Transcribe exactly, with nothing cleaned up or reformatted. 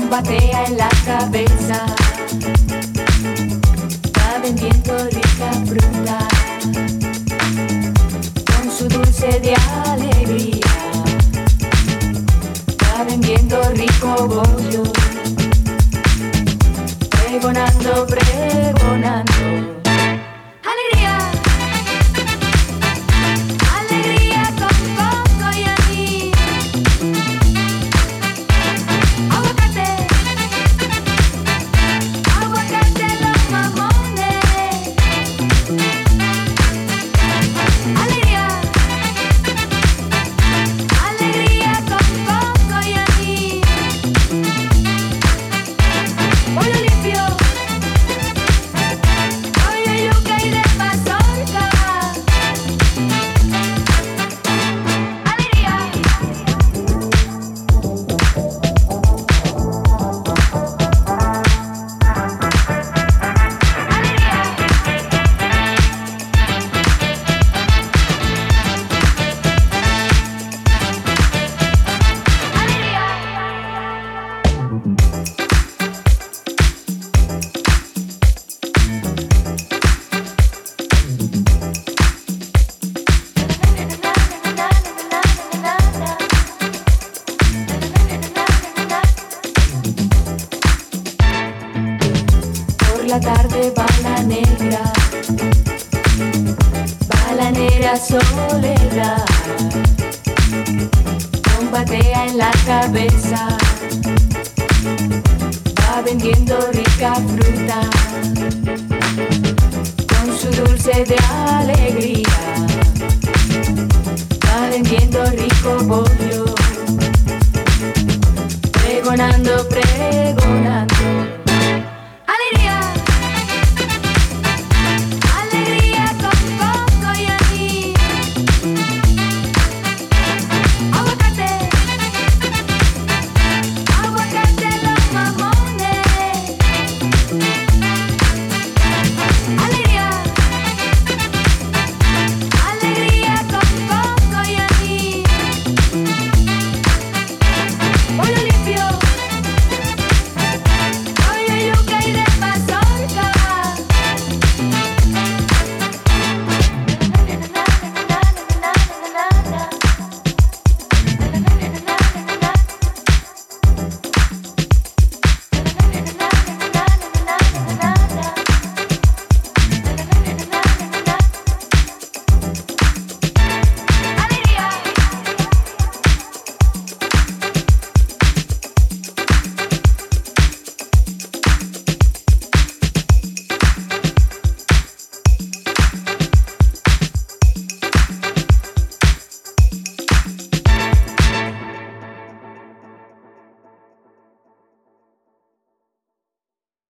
batea en la cabeza, va vendiendo rica fruta, con su dulce de alegría, va vendiendo rico bollo, pregonando, pregonando. La tarde va la negra, va la negra soledad, con batea en la cabeza, va vendiendo rica fruta, con su dulce de alegría, va vendiendo rico bollo, pregonando, pregonando. Hola,